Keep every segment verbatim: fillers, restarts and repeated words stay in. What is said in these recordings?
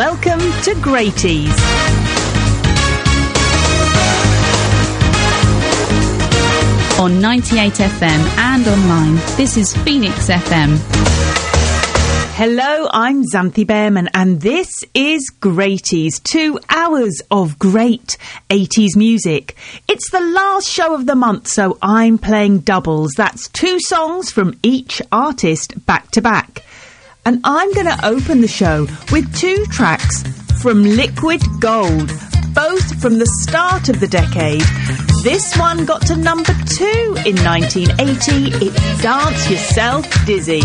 Welcome to Greaties. On ninety-eight F M and online, this is Phoenix F M. Hello, I'm Xanthi Behrman and this is Greaties, two hours of great eighties music. It's the last show of the month, so I'm playing doubles. That's two songs from each artist back to back. And I'm going to open the show with two tracks from Liquid Gold, both from the start of the decade. This one got to number two in nineteen eighty. It's Dance Yourself Dizzy.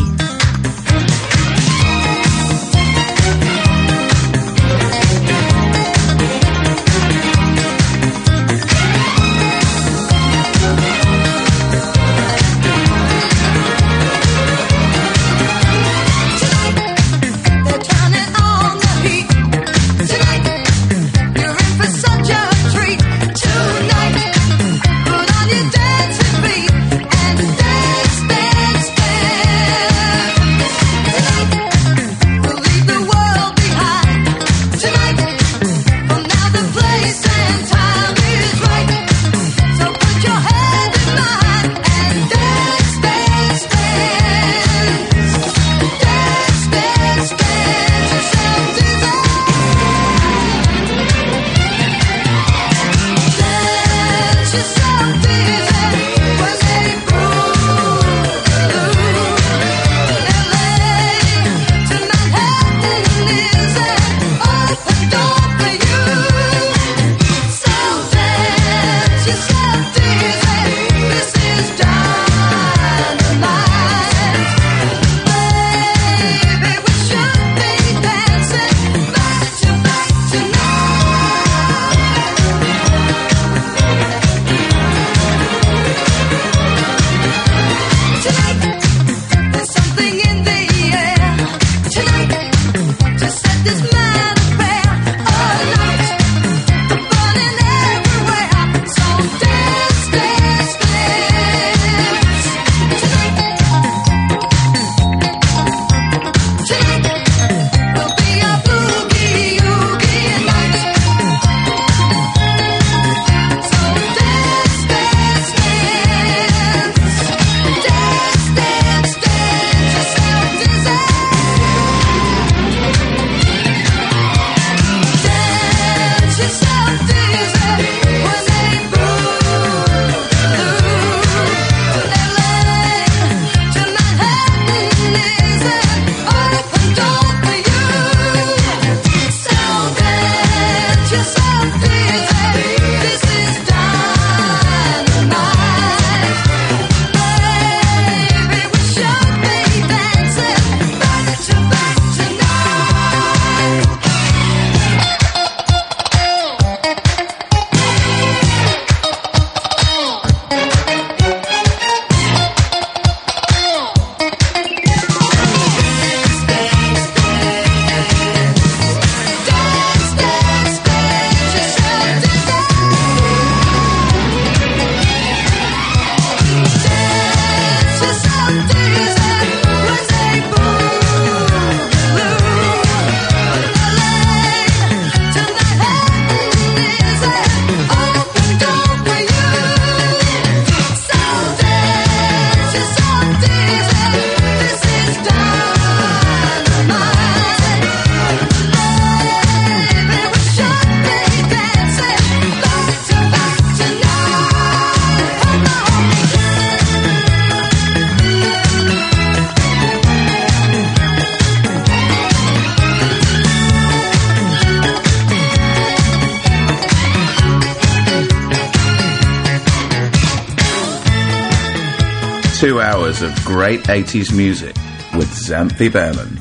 Two hours of great eighties music with Xanthi Behrman.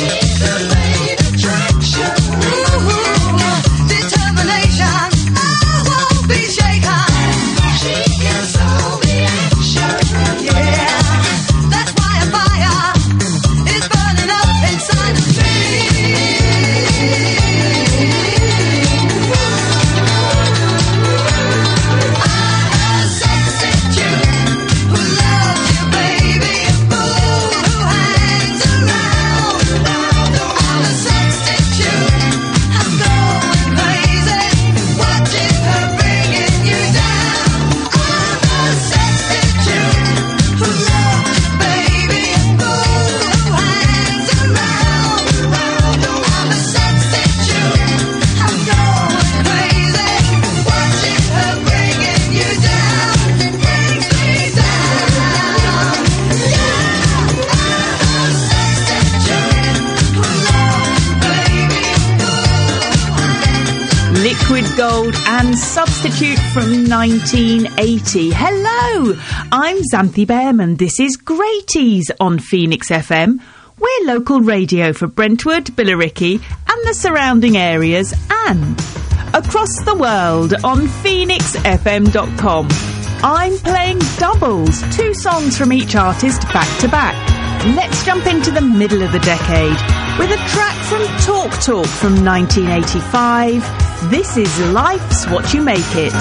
Gold and Substitute from nineteen eighty. Hello, I'm Xanthi Behrman. This is Greaties on Phoenix F M. We're local radio for Brentwood, Billericay and the surrounding areas and across the world on phoenix f m dot com. I'm playing doubles, two songs from each artist back to back. Let's jump into the middle of the decade with a track from Talk Talk from nineteen eighty-five. This is Life's What You Make It.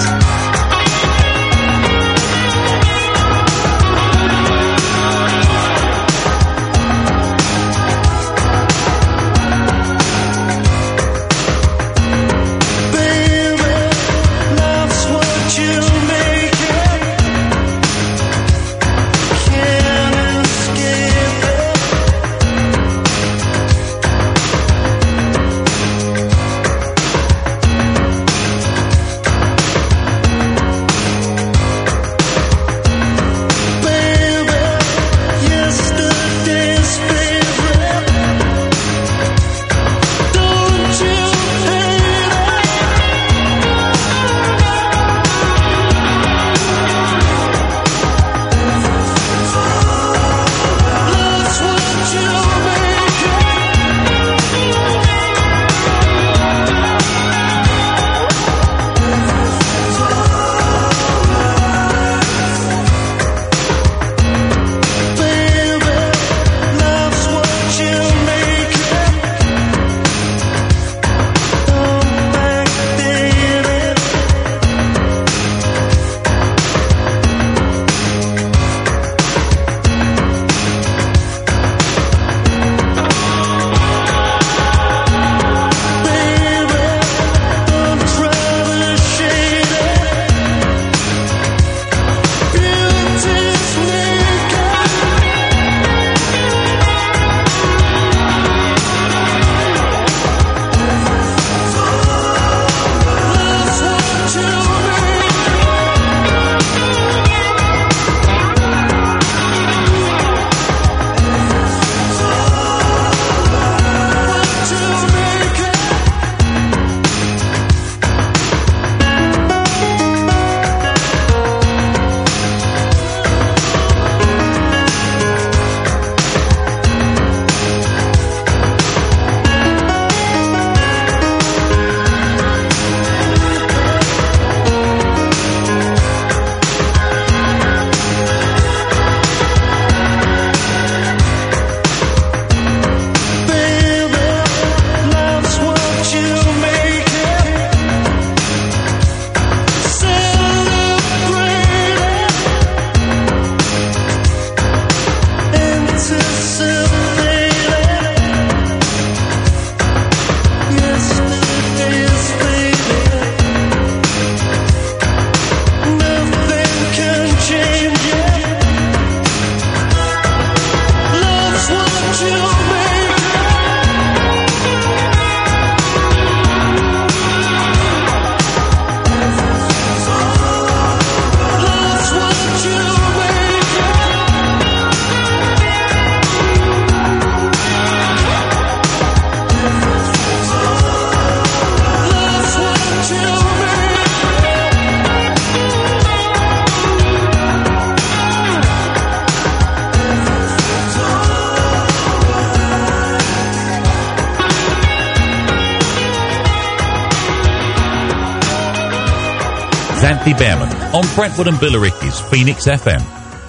Xanthi Behrman on Brentwood and Billericay's Phoenix F M.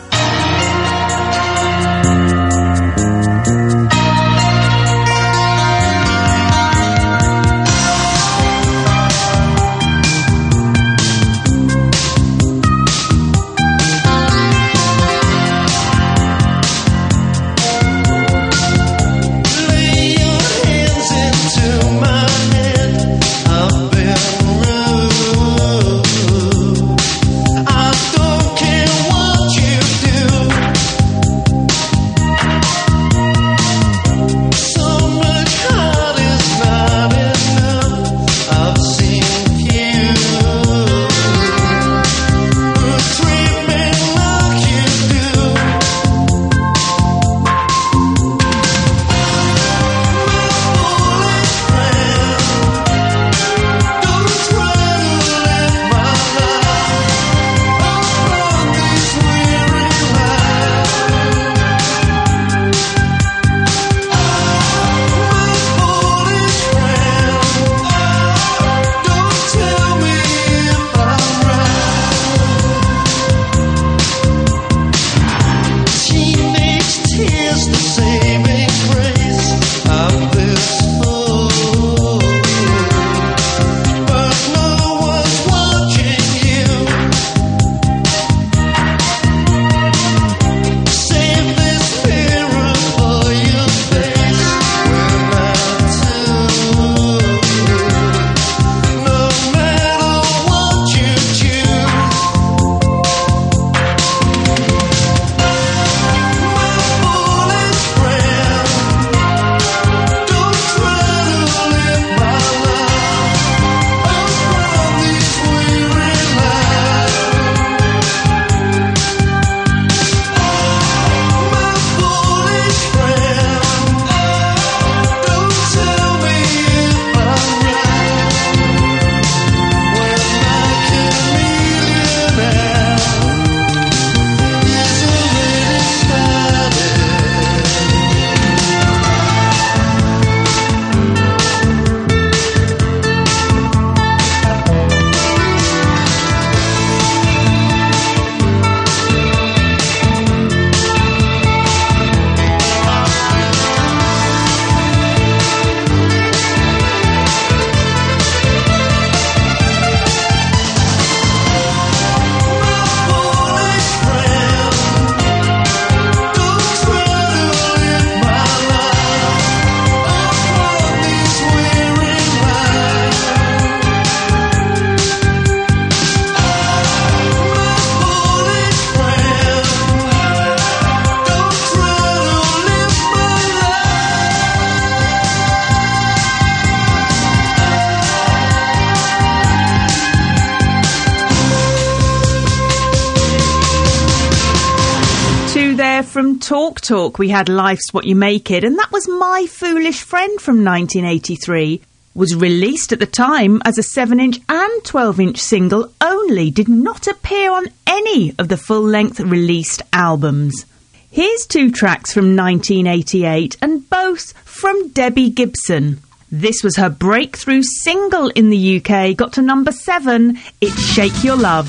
From Talk Talk, we had Life's What You Make It, and that was My Foolish Friend from nineteen eighty-three. Was released at the time as a seven inch and twelve inch single only, did not appear on any of the full-length released albums. Here's two tracks from nineteen eighty-eight, and both from Debbie Gibson. This was her breakthrough single in the U K, got to number seven, it's Shake Your Love.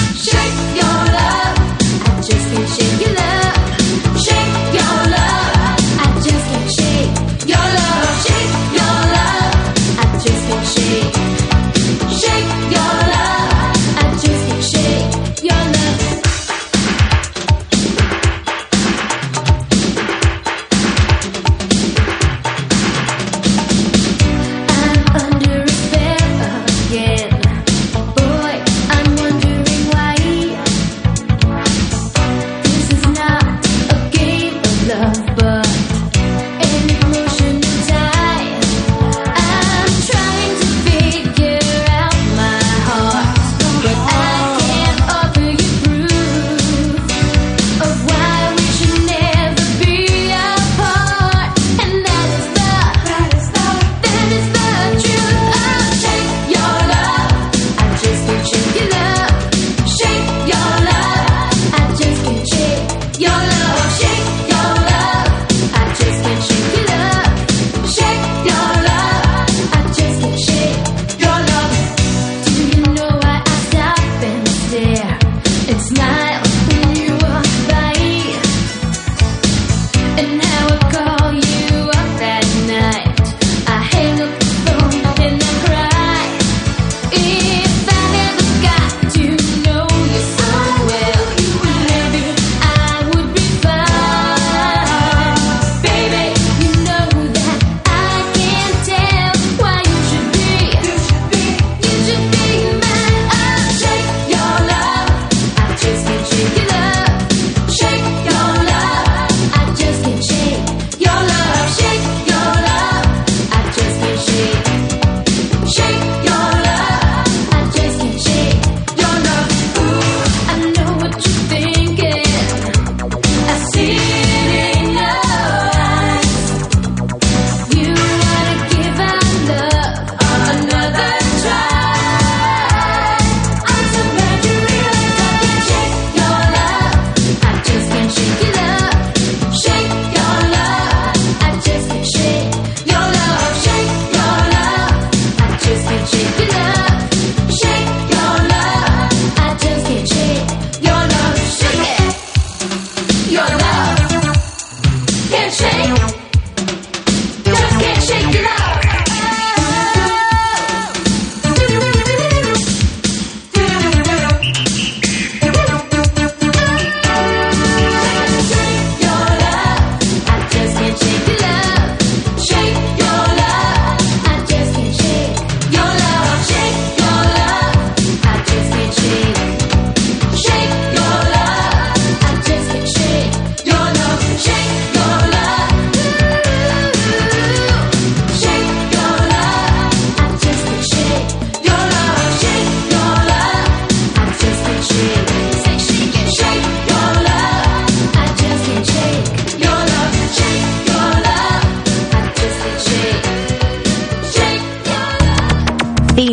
Shake your love, I just can't shake your love. Shake your love, I just can't shake your love. Shake your love, I just can't shake. Shake your love, I just can't shake your love. I'm under a spell again. Boy, I'm wondering why. This is not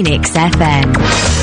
Phoenix F M.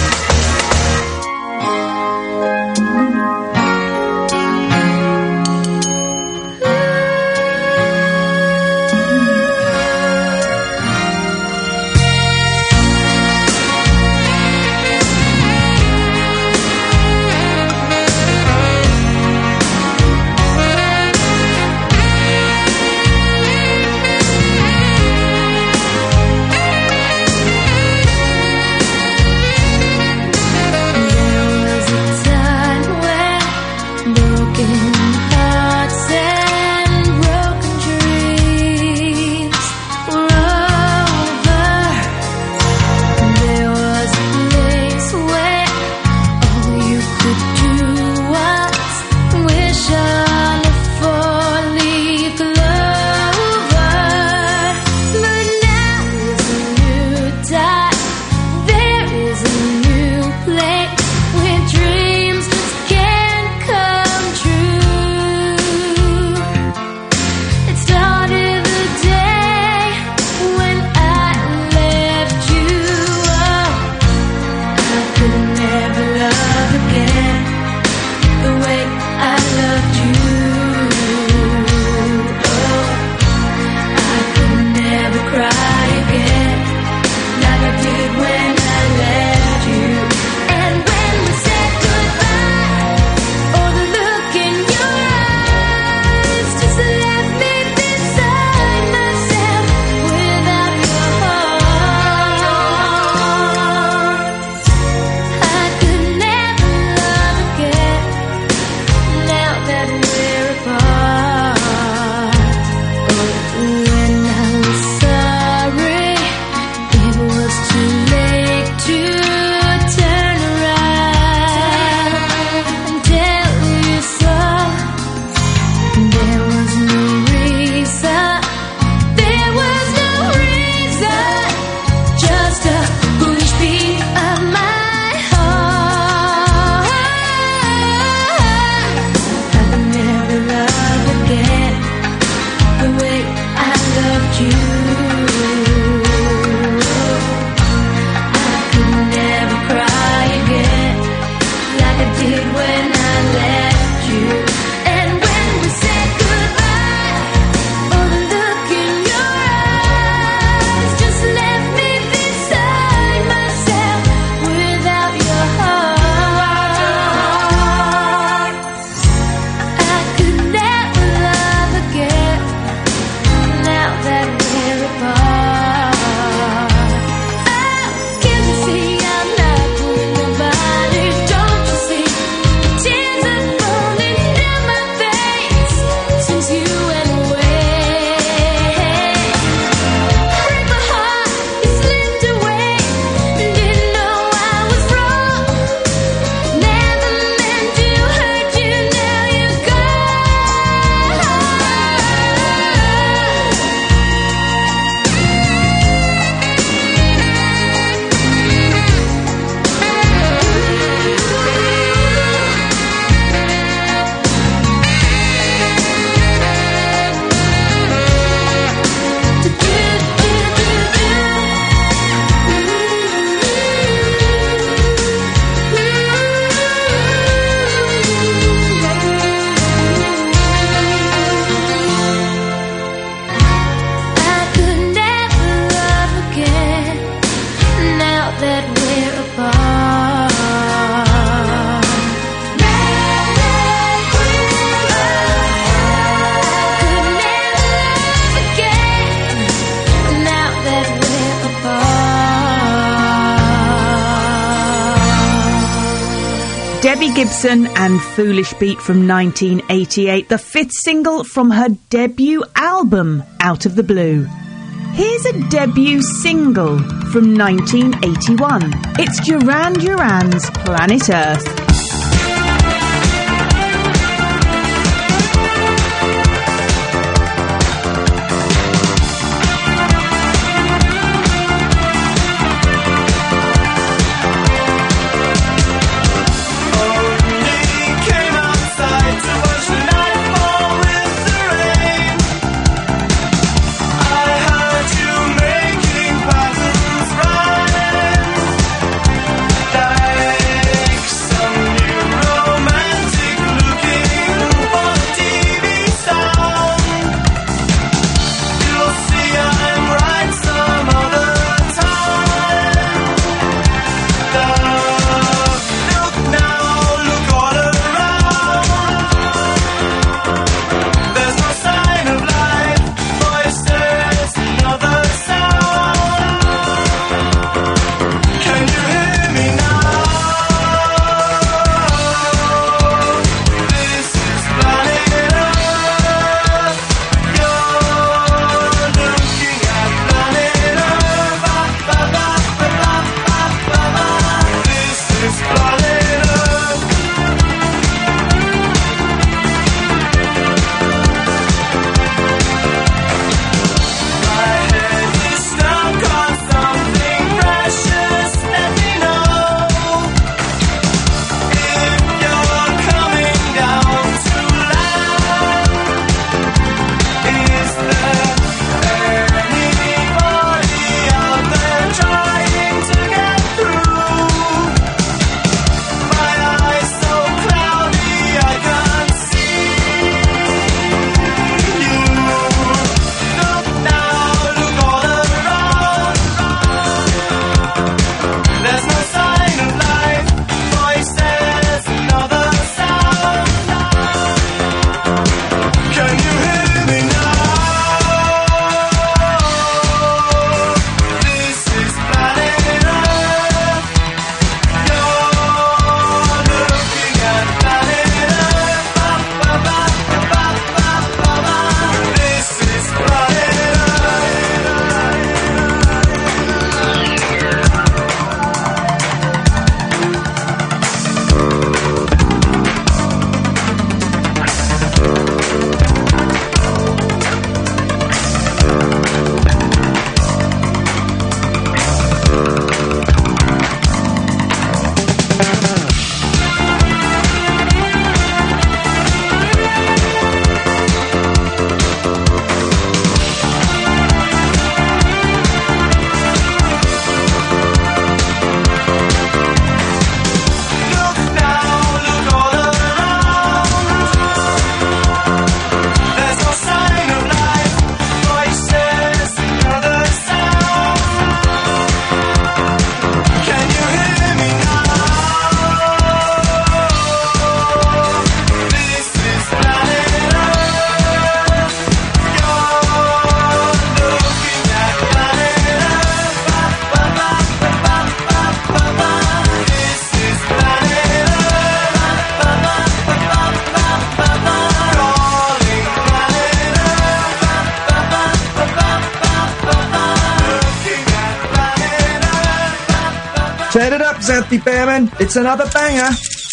Debbie Gibson and Foolish Beat from nineteen eighty-eight, the fifth single from her debut album, Out of the Blue. Here's a debut single from nineteen eighty-one. It's Duran Duran's Planet Earth. I heard you making patterns running. Turn it up, Xanthi Behrman. It's another banger.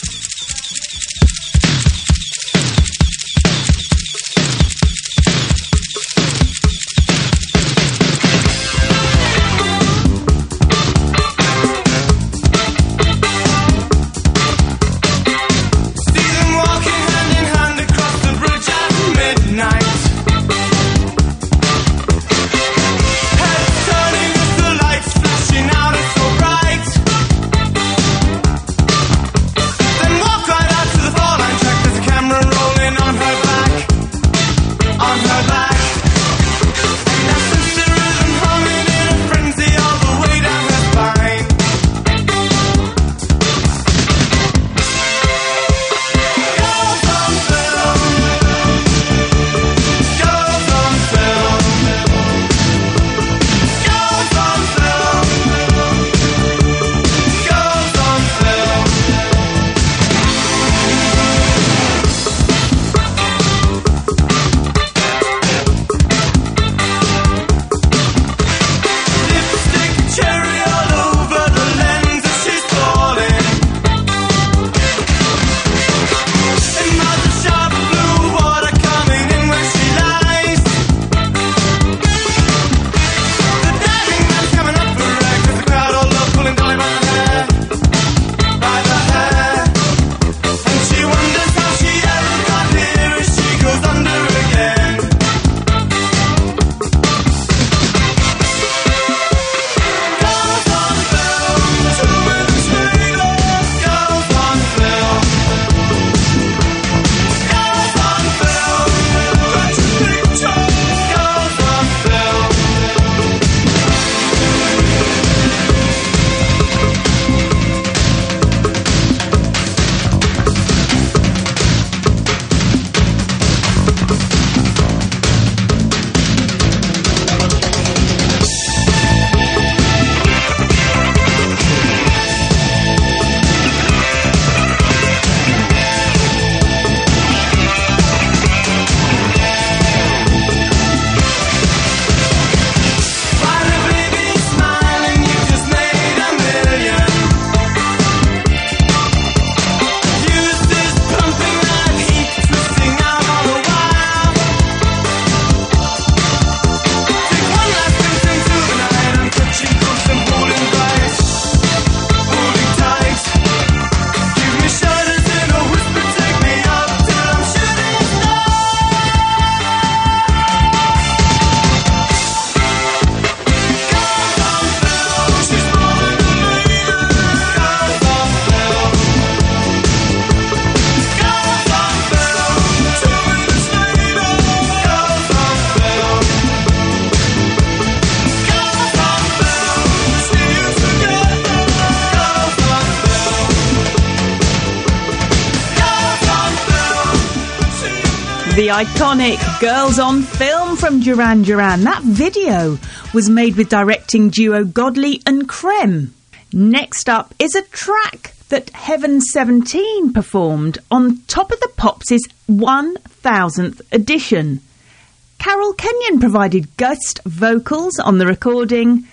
The iconic Girls on Film from Duran Duran. That video was made with directing duo Godley and Krem. Next up is a track that Heaven seventeen performed on Top of the Pops' one thousandth edition. Carol Kenyon provided guest vocals on the recording.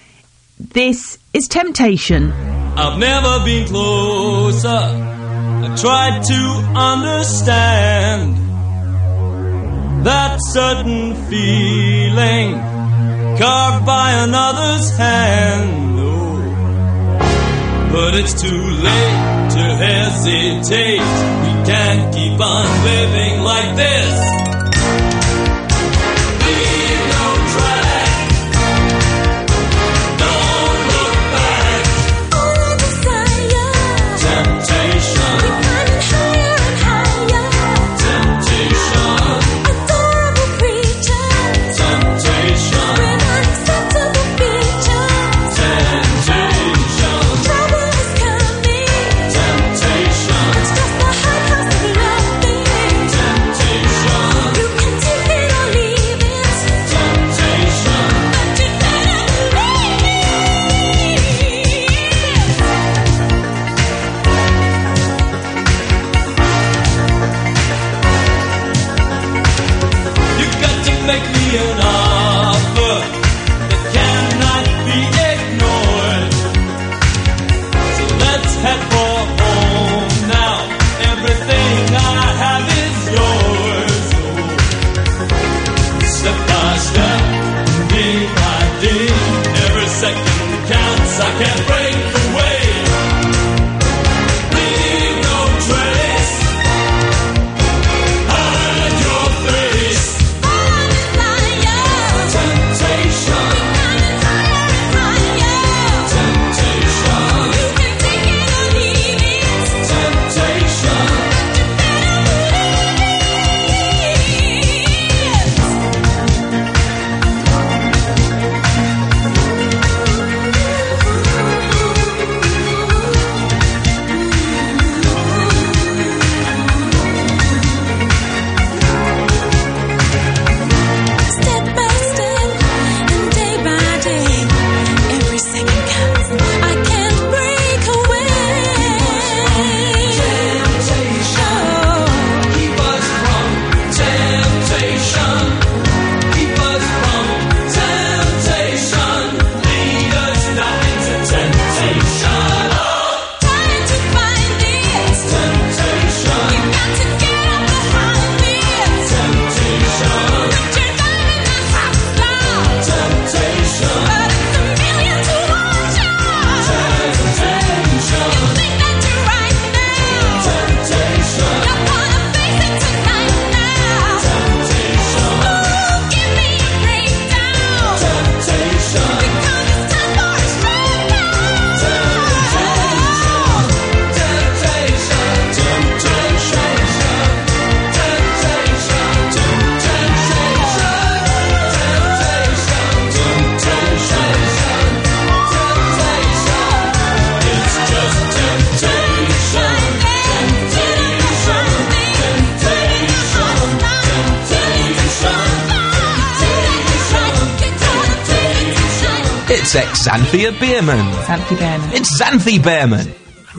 This is Temptation. I've never been closer. I tried to understand that certain feeling carved by another's hand. Oh, but it's too late to hesitate. We can't keep on living like this. Leave no track. Don't look back. All desire. Temptation. We're climbing higher and higher. Temptation. Adorable creatures. Temptation. With unacceptable features. Temptation. Trouble is coming. Temptation. It's just the hard cost of loving. Temptation. It's ex-Xanthia Beerman. Xanthi Behrman. It's Xanthi Behrman.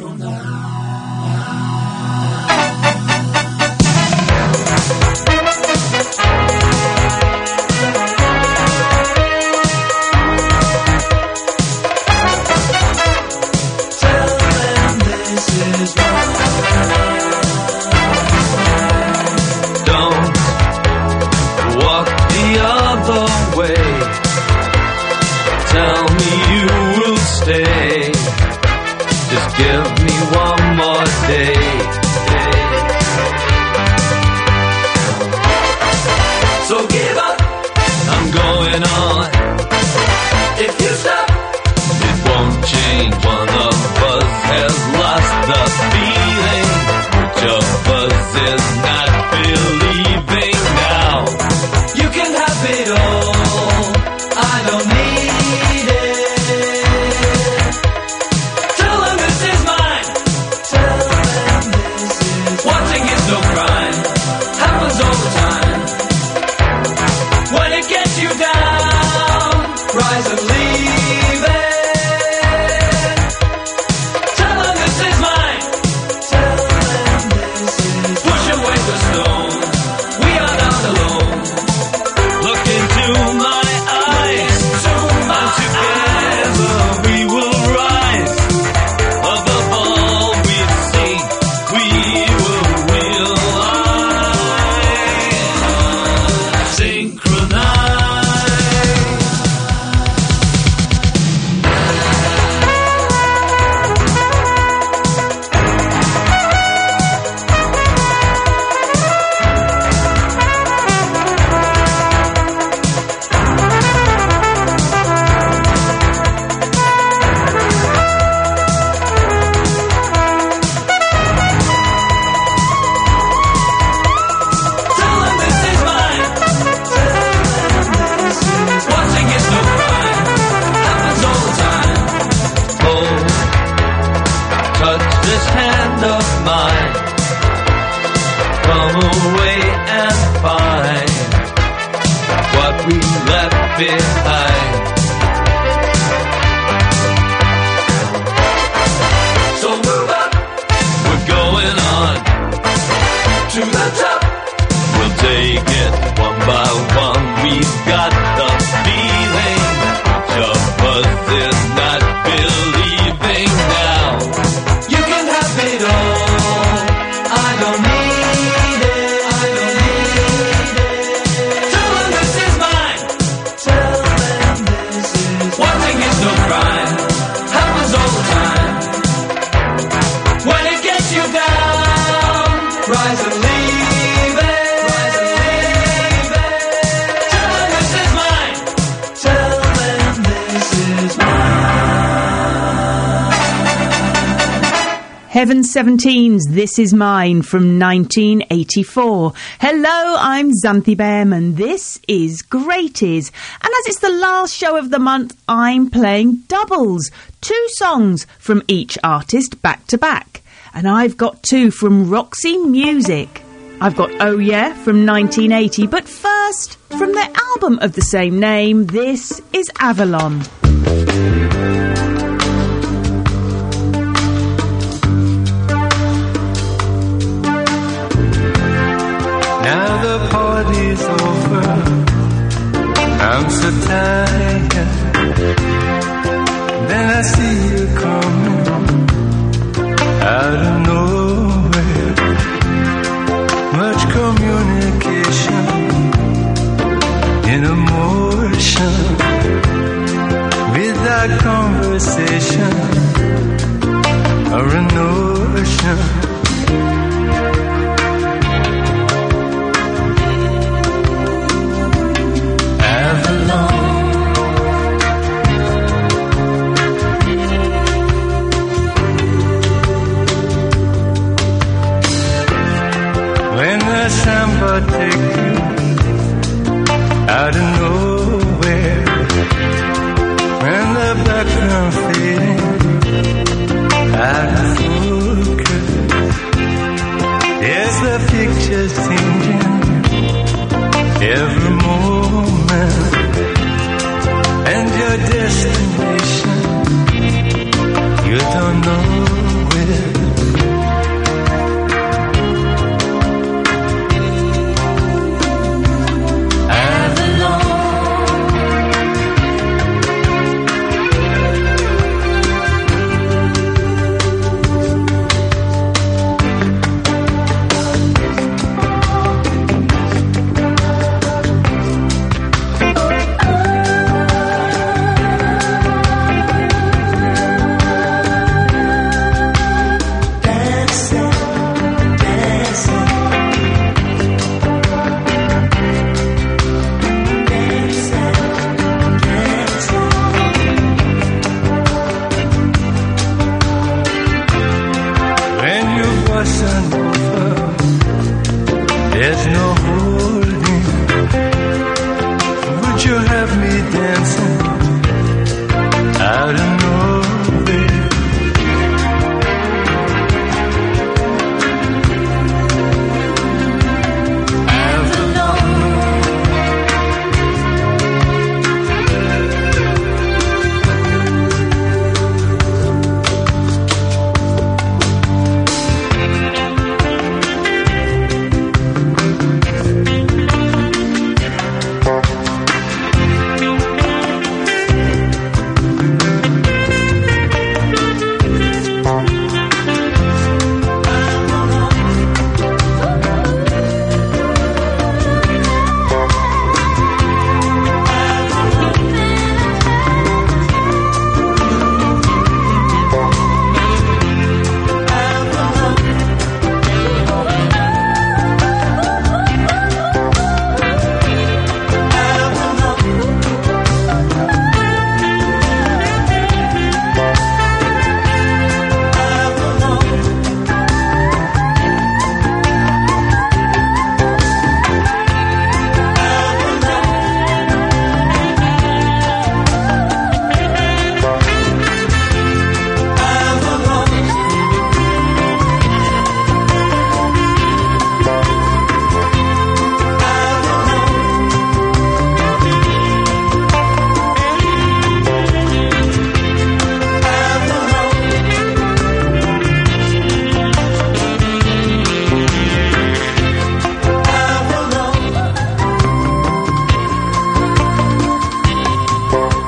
Heaven seventeen's This Is Mine from nineteen eighty-four. Hello, I'm Xanthi Behrman. This is Greaties. And as it's the last show of the month, I'm playing doubles. Two songs from each artist back to back. And I've got two from Roxy Music. I've got Oh Yeah from nineteen eighty. But first, from their album of the same name, this is Avalon. Now the party's over, I'm so tired. Then I see you coming out of nowhere. Much communication in emotion, without conversation or a notion. When the samba take you out of nowhere, when the background fading out of focus,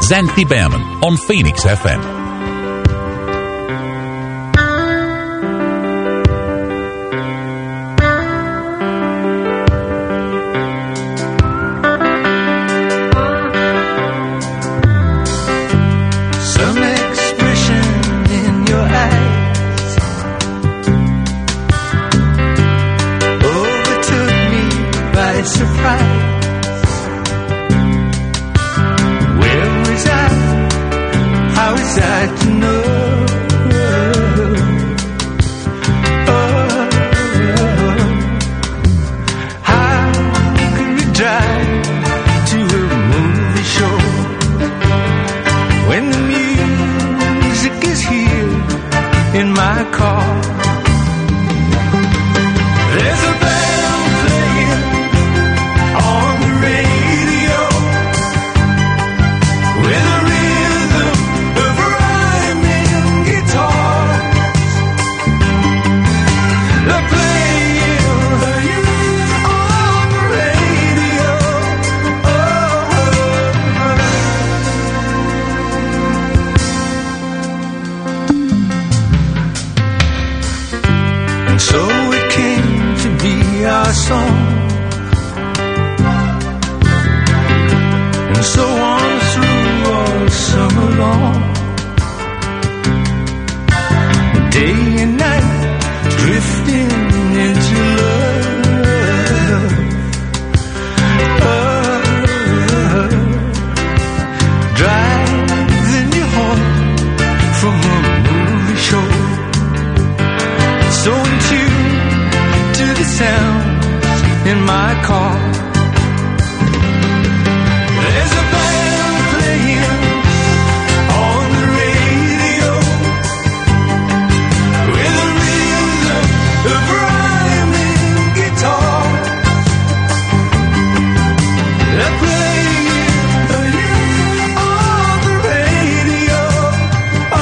Xanthi Behrman on Phoenix F M. Some expression in your eyes overtook me by surprise. Where was I? How was I to know? Oh, how could we drive to a movie show when the music is here in my car? There's a band playing on the radio with a rhythm of rhyming guitars. They're playing on the radio. And so it came to be our song, and so on through all summer long, day and night, drifting into love. Oh, driving you home from a movie show, so in tune to the sounds in my car. There's a band playing on the radio with a rhythm of rhyming guitars. They're playing on the radio. Oh,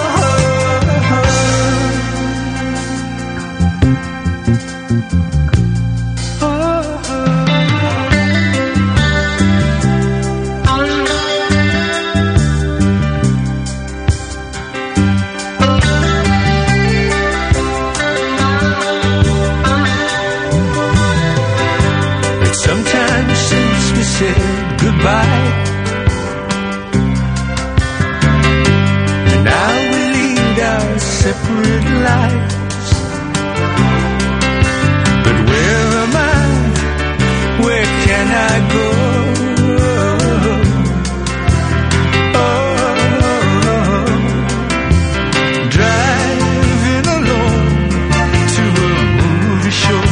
But sometimes since we said goodbye, and now we lead our separate lives. But where am I? Where can I go? Oh, driving alone to a movie show.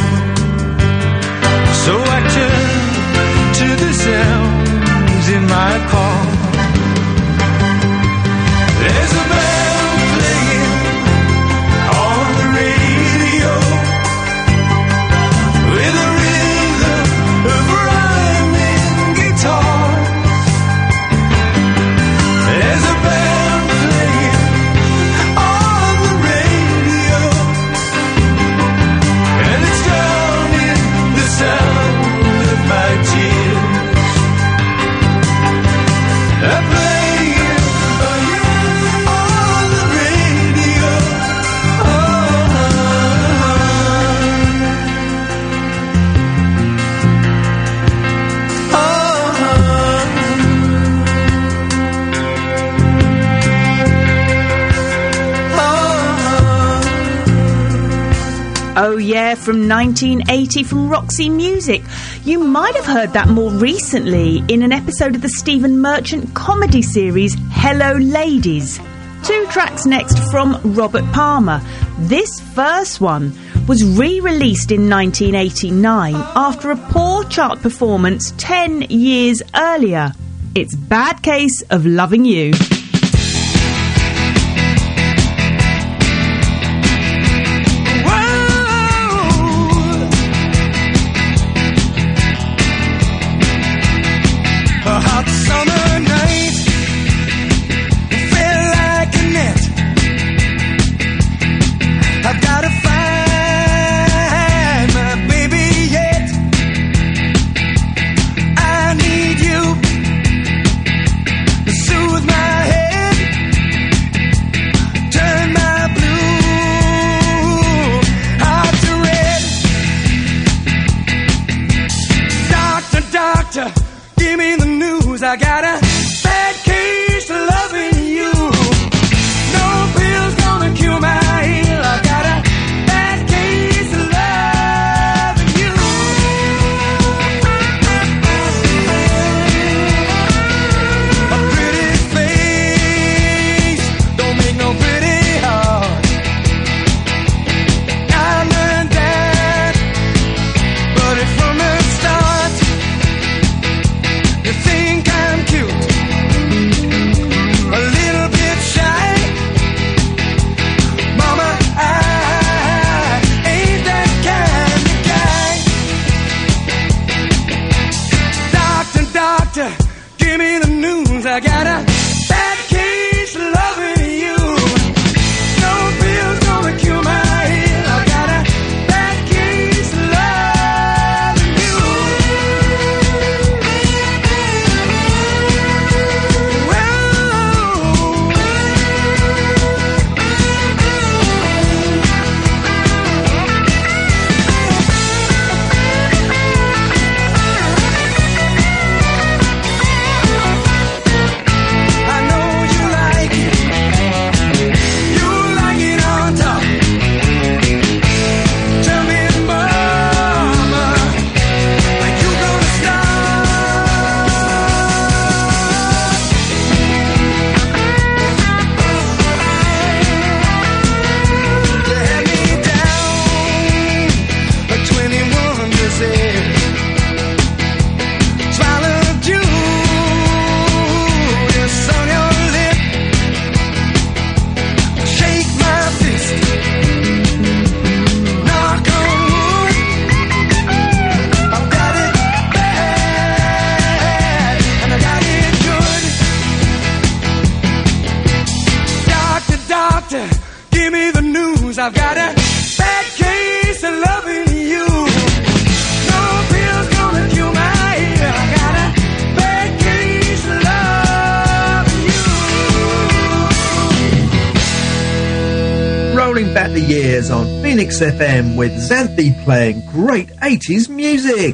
So I turn to the sounds in my car. There's a band playing on the radio with a rhythm of rhyming guitars. There's a band playing on the radio, and it's drowning the sound of my tears. They're playing on the radio. Oh, Oh yeah, from nineteen eighty from Roxy Music. You might have heard that more recently in an episode of the Stephen Merchant comedy series Hello Ladies. Two tracks next from Robert Palmer. This first one was re-released in nineteen eighty-nine after a poor chart performance ten years earlier. It's Bad Case of Loving You. a hot summer night, it felt like a net. I've gotta find my baby yet. I need you. I've got a bad case of loving you. No pill's gonna cure my ear. I got a bad case of loving you. Rolling back the years on Phoenix F M with Xanthi playing great eighties music.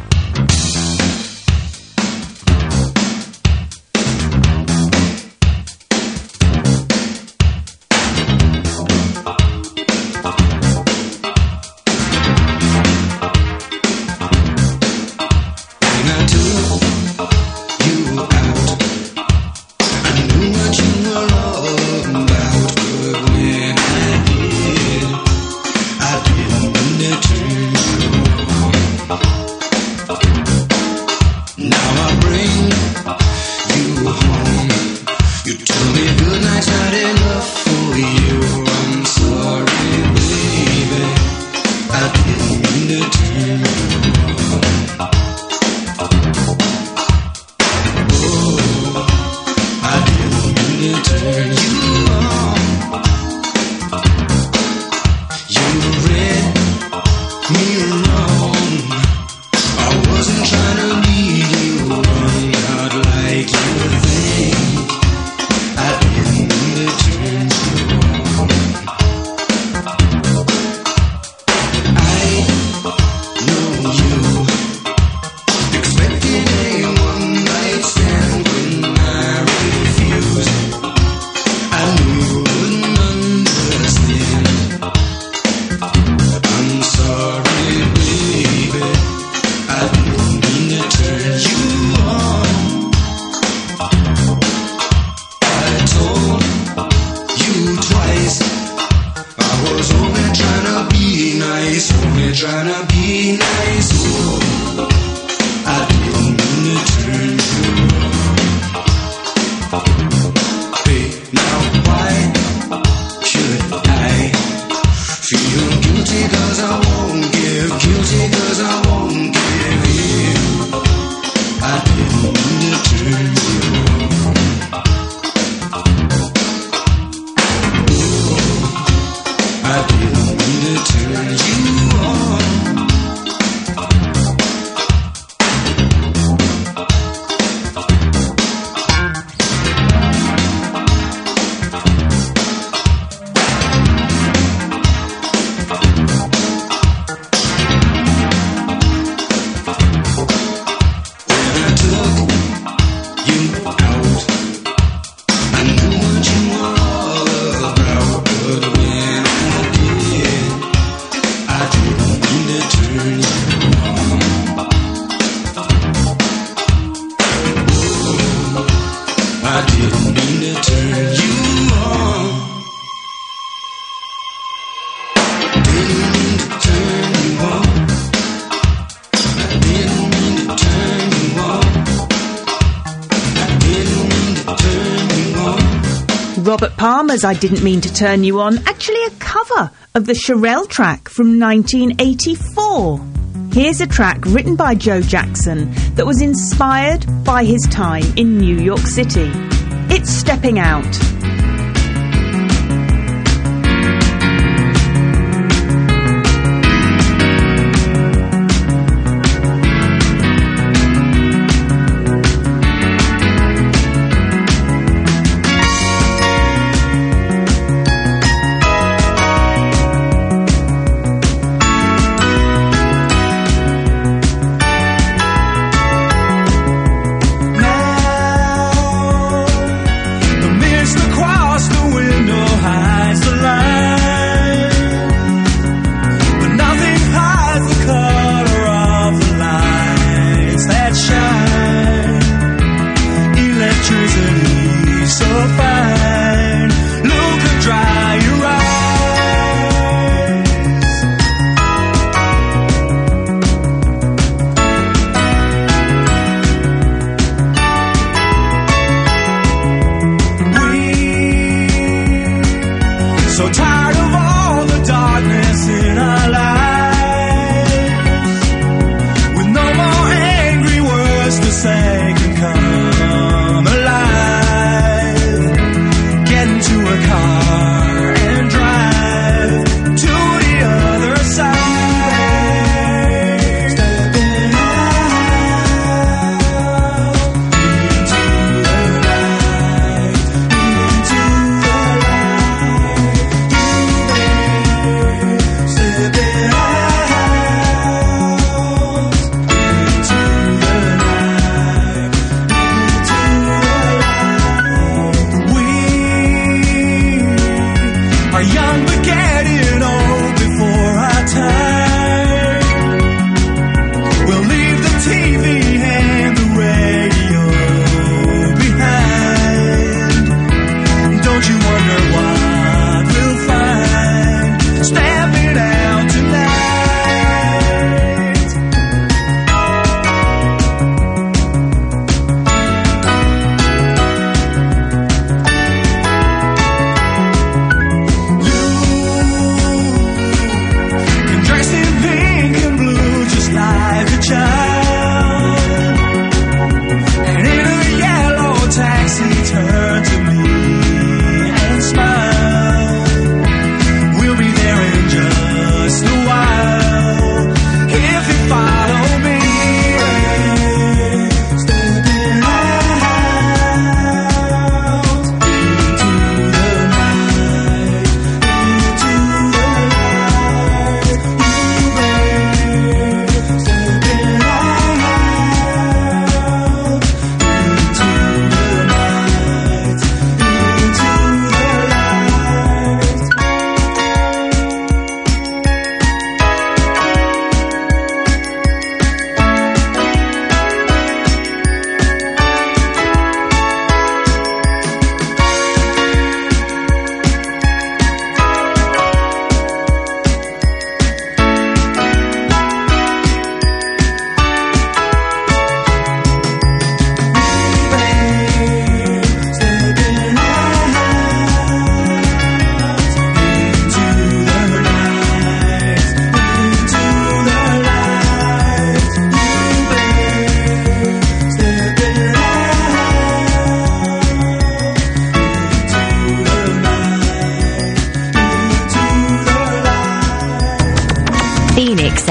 Robert Palmer's I Didn't Mean to Turn You On, actually a cover of the Shirelle track from nineteen eighty-four. Here's a track written by Joe Jackson that was inspired by his time in New York City. It's Stepping Out. Say can come alive.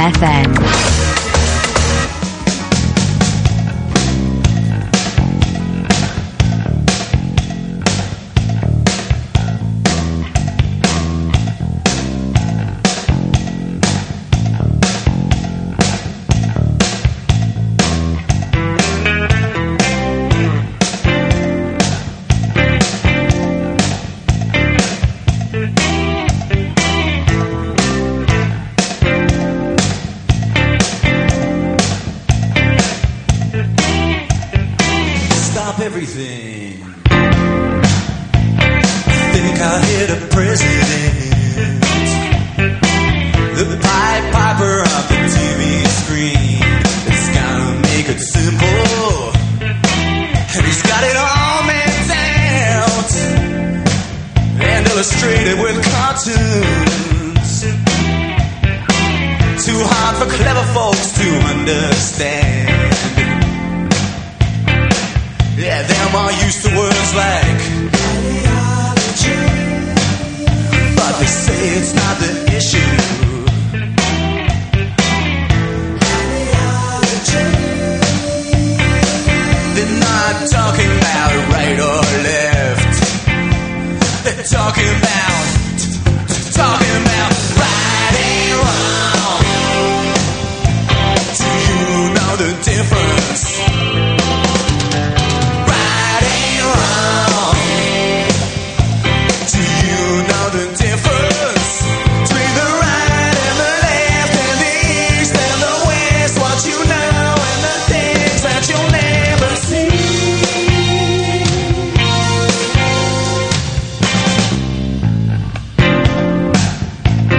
F M. Everything. I think I hit a president, the Pied Piper of the T V screen. It's gonna make it simple, and he's got it all mapped out and illustrated with cartoons. Too hard for clever folks to understand. Yeah, them are used to words like ideology, but they say it's not the issue. Ideology. They're not talking about right or left. They're talking about, talking about right and wrong. Do you know the difference?